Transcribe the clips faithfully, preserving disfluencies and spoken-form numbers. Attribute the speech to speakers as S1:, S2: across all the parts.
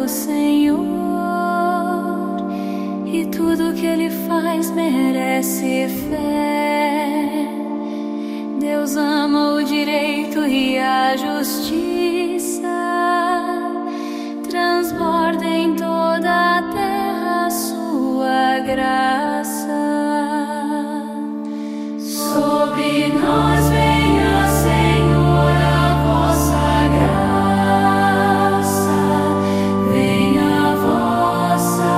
S1: Senhor, e tudo que Ele faz merece fé. Deus ama o direito e a justiça, transborda em toda a terra a sua graça. Sobre nós venha, Senhor, a vossa graça, venha a vossa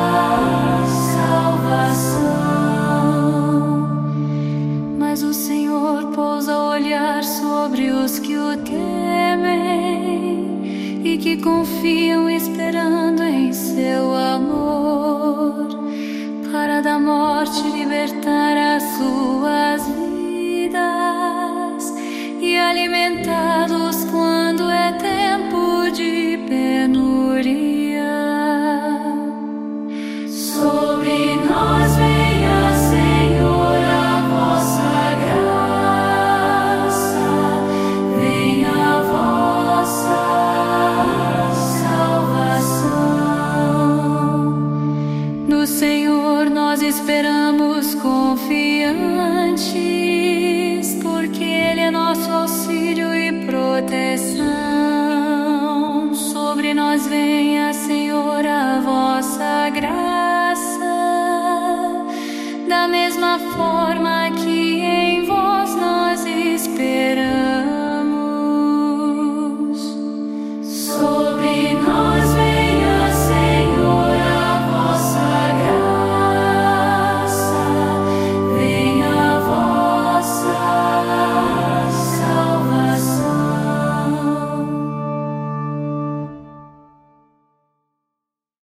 S1: salvação. Mas o Senhor pousa o olhar sobre os que o temem e que confiam esperando em seu amor, para da morte libertar as suas vidas e alimentá-los quando é tempo de penuria. Sobre nós venha, Senhor, a vossa graça, venha a vossa salvação. No Senhor nós esperamos confiantes, porque Ele é nosso auxílio e proteção. Sobre nós venha, Senhor, a vossa graça, da mesma forma que em